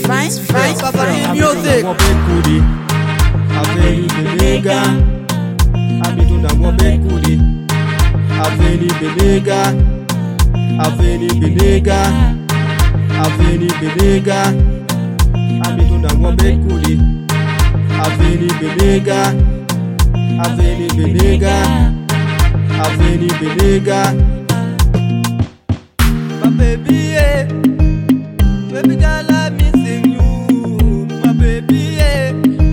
Papa music. Aveni belega, abitunda ngobe kudi. Aveni belega, aveni belega, aveni belega, abitunda ngobe kudi. Aveni belega, aveni belega, aveni belega. My baby, yeah, baby girl, I'm missing you. My baby, yeah.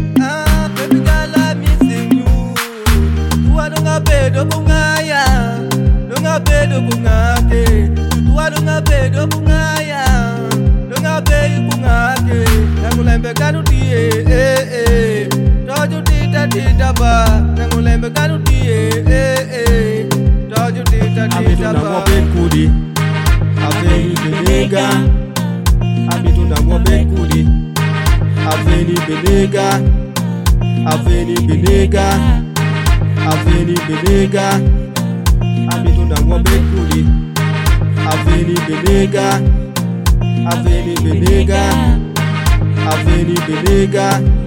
Bedo bungaya, dunga bedo bungake, tutua dunga bedo bungaya, dunga bedo bungake. Nangulembe kanu tie, toju tita ba. Nangulembe kanu tie, toju tita ba. Abitunda ngobe kudi, aveni belega, abitunda ngobe kudi, aveni belega, aveni belega. Aveni belega, abitunda ngobe kudi. Aveni belega, aveni belega, aveni belega.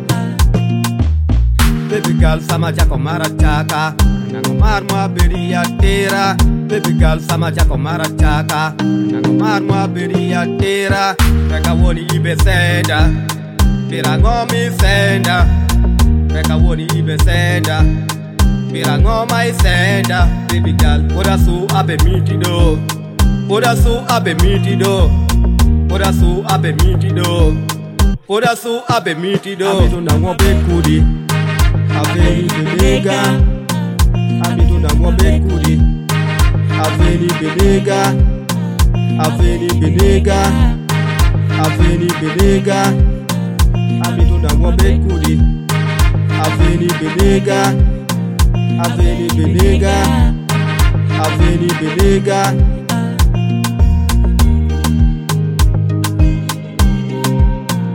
Baby girl sama jako mara chaka, nangomar mwa beri ya tera. Baby girl sama jako mara chaka, nangomar mwa beri ya tera. Reka woni ibe senda, tera ngomi senda. Reka woni ibe senda. Mira ngoma isenda, baby girl. Oda su abe miti do, oda su abe miti do, oda su abe miti do, oda su abe miti do. Abitunda ngobe kudi, aveni belega, abitunda ngobe kudi, aveni belega, aveni belega, aveni belega, abitunda ngobe kudi, aveni belega. Aveni belega, aveni belega.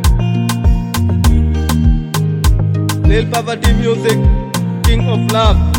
Lil Papa D Music, King of Love.